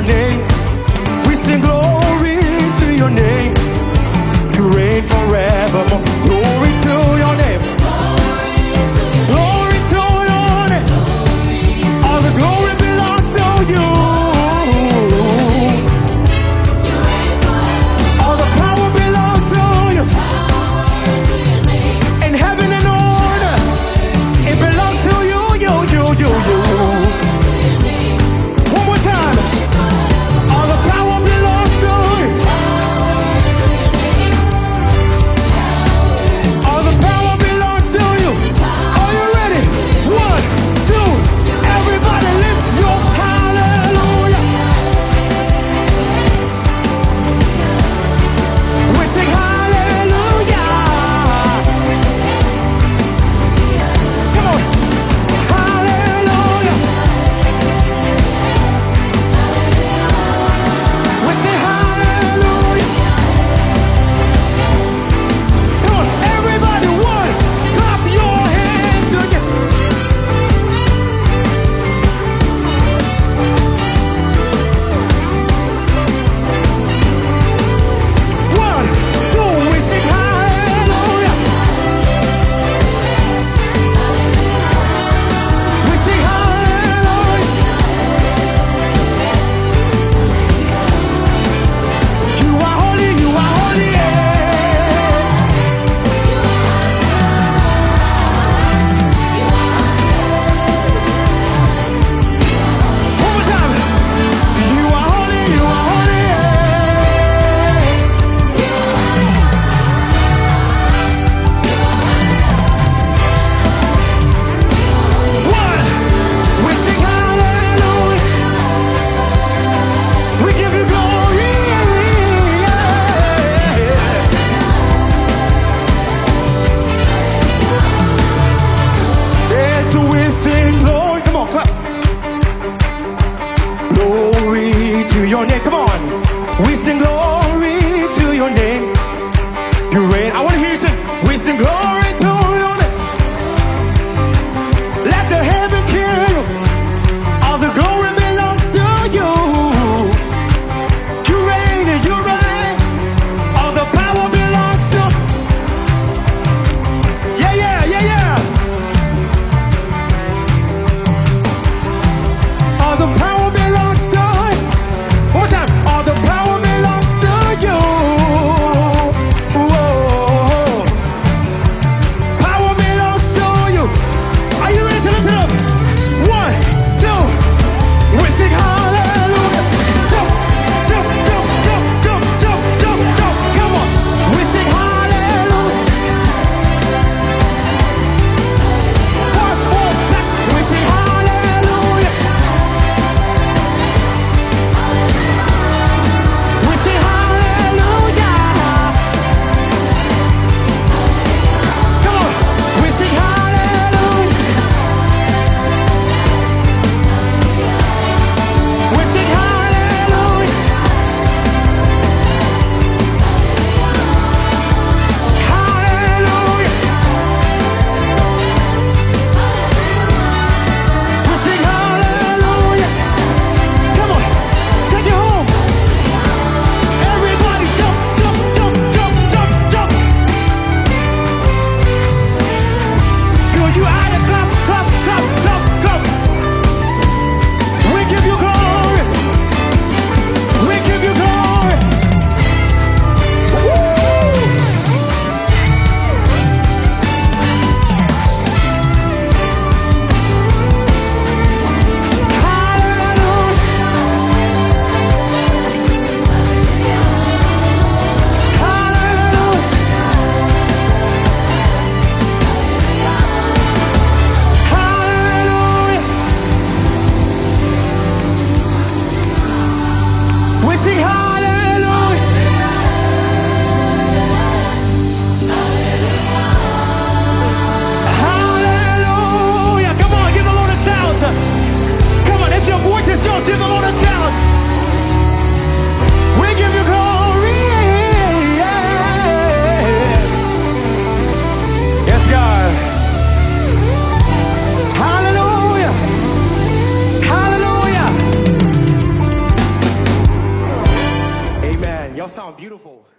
name. We sing glory to your name. You reign forevermore. Glory to your name. Glory to your name. All the glory belongs to you. All the power belongs to you. In heaven and on earth, it belongs to you, you. One more time. All the power belongs to you. All the power belongs to you. Are you ready? 1, 2, everybody lift your hallelujah. We sing hallelujah. Come on. Hallelujah. We sing hallelujah. Come on, everybody, 1, clap your hands again. 1, 2, we sing hallelujah. We sing hallelujah. You are holy, yeah. One more time. You are holy, yeah. One, we sing hallelujah. We give you glory. Yes, we sing glory. Come on, clap. Glory to your name. Come on. We sing glory to your name. You reign. I want to hear you sing. We sing glory to your name. Let the heavens hear you. All the glory belongs to you. You reign. All the power belongs to. Yeah. All the power belongs to. One more time. All the power belongs to Y'all sound beautiful.